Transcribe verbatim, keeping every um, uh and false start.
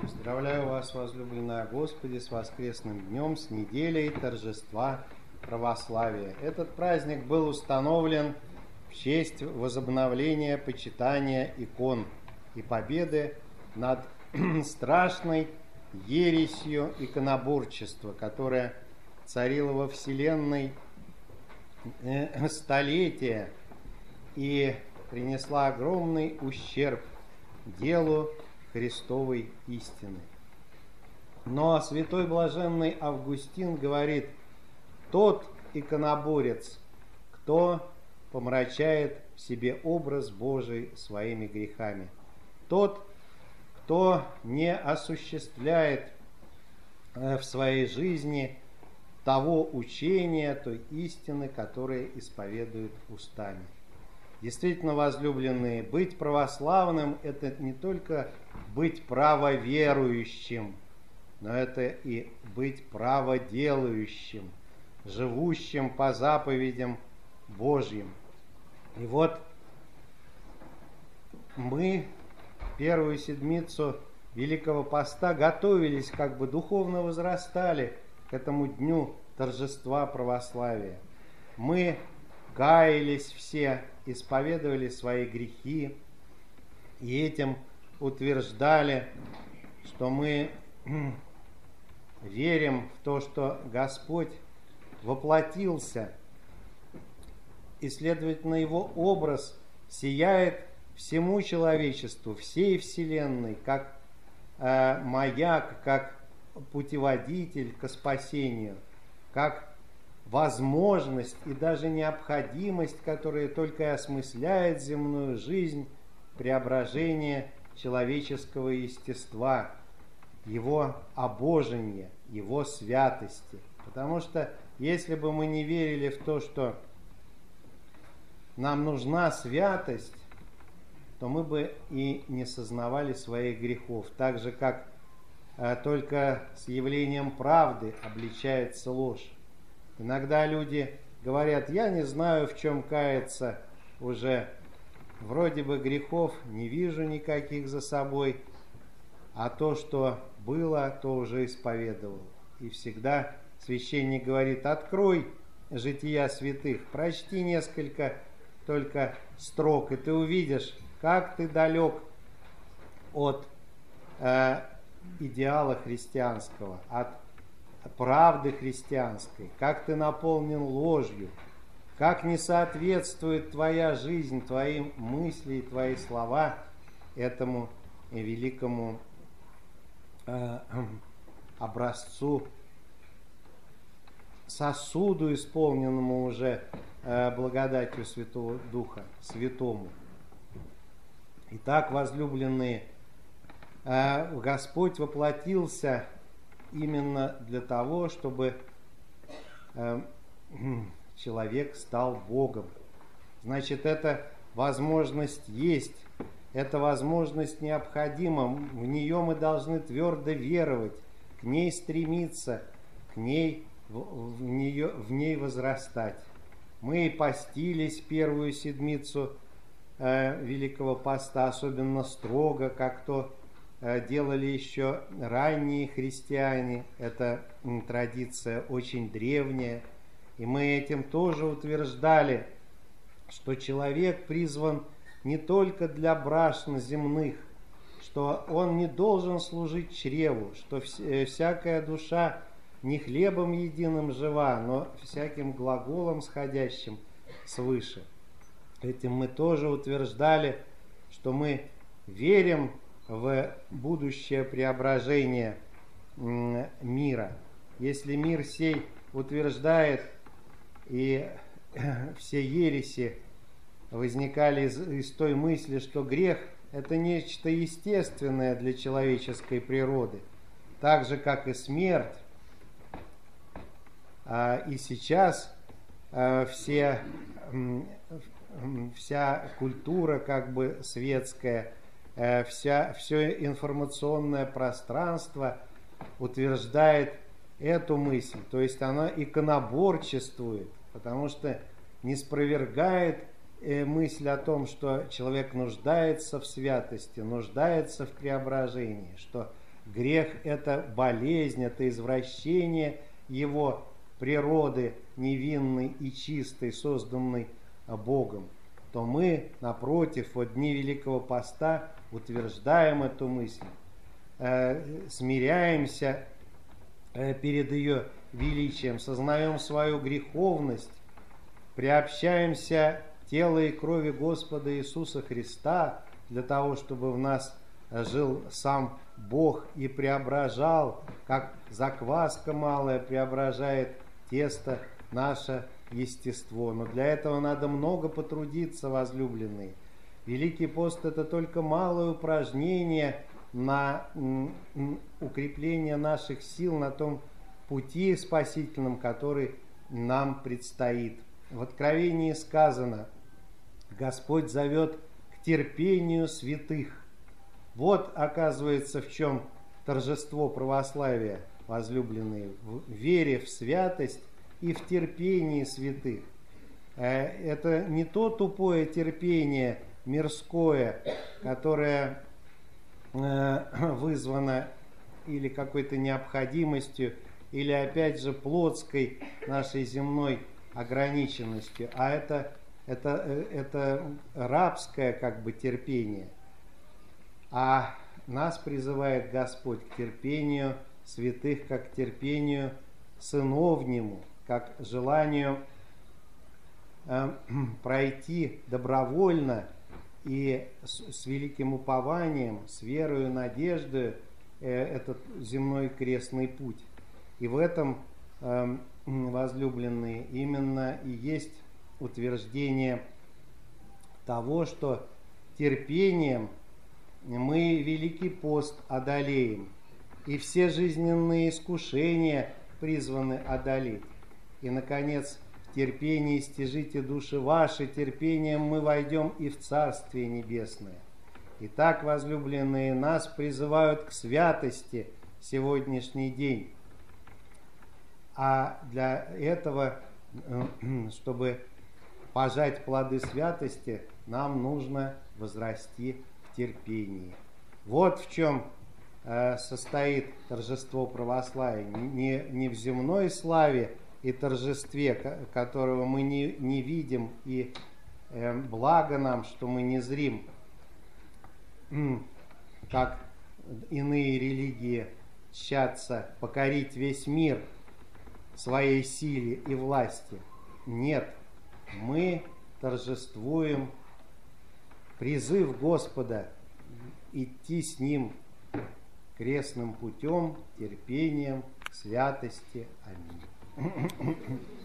Поздравляю вас, возлюбленная Господи, с воскресным днем, с неделей торжества православия. Этот праздник был установлен в честь возобновления почитания икон и победы над страшной ересью иконоборчества, которая царила во Вселенной столетия и принесла огромный ущерб делу Христовой истины. Но святой блаженный Августин говорит: тот иконоборец, кто помрачает в себе образ Божий своими грехами, тот, кто не осуществляет в своей жизни того учения, той истины, которая исповедует устами. Действительно, возлюбленные, быть православным – это не только быть правоверующим, но это и быть праводелающим, живущим по заповедям Божьим. И вот мы первую седмицу Великого Поста готовились, как бы духовно возрастали к этому дню торжества православия. Мы каялись все, исповедовали свои грехи и этим утверждали, что мы верим в то, что Господь воплотился, и, следовательно, Его образ сияет всему человечеству, всей Вселенной, как э, маяк, как путеводитель к спасению, как возможность и даже необходимость, которая только и осмысляет земную жизнь, преображение человеческого естества, его обожения, его святости. Потому что если бы мы не верили в то, что нам нужна святость, то мы бы и не сознавали своих грехов. Так же, как э, только с явлением правды обличается ложь. Иногда люди говорят: я не знаю, в чем каяться, уже вроде бы грехов не вижу никаких за собой, а то, что было, то уже исповедовал. И всегда священник говорит: открой жития святых, прочти несколько только строк, и ты увидишь, как ты далек от э, идеала христианского, от правды христианской, как ты наполнен ложью, как не соответствует твоя жизнь, твои мысли, твои слова этому великому э, образцу, сосуду, исполненному уже э, благодатью Святого Духа, святому. Итак, возлюбленные, э, Господь воплотился именно для того, чтобы э, человек стал Богом. Значит, эта возможность есть, эта возможность необходима, в нее мы должны твердо веровать, к ней стремиться, к ней, в, в, нее, в ней возрастать. Мы постились первую седмицу э, Великого Поста, особенно строго, как то делали еще ранние христиане. Это традиция очень древняя. И мы этим тоже утверждали, что человек призван не только для брашн земных, что он не должен служить чреву, что всякая душа не хлебом единым жива, но всяким глаголом, сходящим свыше. Этим мы тоже утверждали, что мы верим в будущее преображение мира. Если мир сей утверждает, и все ереси возникали из, из той мысли, что грех – это нечто естественное для человеческой природы, так же, как и смерть. И сейчас все, вся культура как бы светская, Вся, все информационное пространство утверждает эту мысль, то есть она иконоборчествует, потому что не спровергает мысль о том, что человек нуждается в святости, нуждается в преображении, что Грех – это болезнь, это извращение его природы невинной и чистой, созданной Богом. То мы, напротив, в дни Великого Поста утверждаем эту мысль, э, смиряемся э, перед ее величием, сознаем свою греховность, приобщаемся телу и крови Господа Иисуса Христа для того, чтобы в нас жил сам Бог и преображал, как закваска малая преображает тесто наше естество. Но для этого надо много потрудиться, возлюбленные. Великий пост – это только малое упражнение на укрепление наших сил на том пути спасительном, который нам предстоит. В Откровении сказано: Господь зовет к терпению святых. Вот, оказывается, в чем торжество православия, возлюбленные, в вере в святость и в терпении святых. Это не то тупое терпение мирское, которое вызвано или какой-то необходимостью, или опять же плотской нашей земной ограниченностью, а это, это, это рабское как бы терпение. А нас призывает Господь к терпению святых, как к терпению сыновнему, как к желанию э, пройти добровольно и с, с великим упованием, с верою и надеждой э, этот земной крестный путь. И в этом, э, возлюбленные, именно и есть утверждение того, что терпением мы Великий пост одолеем, и все жизненные искушения призваны одолеть. И, наконец, в терпении стяжите души ваши, терпением мы войдем и в Царствие Небесное. Итак, возлюбленные, нас призывают к святости сегодняшний день. А для этого, чтобы пожать плоды святости, нам нужно возрасти в терпении. Вот в чем э, состоит торжество православия. Не, не в земной славе и торжестве, которого мы не, не видим, и э, благо нам, что мы не зрим, как иные религии тщатся покорить весь мир своей силе и власти. Нет, мы торжествуем призыв Господа идти с Ним крестным путем, терпением, святости. Аминь.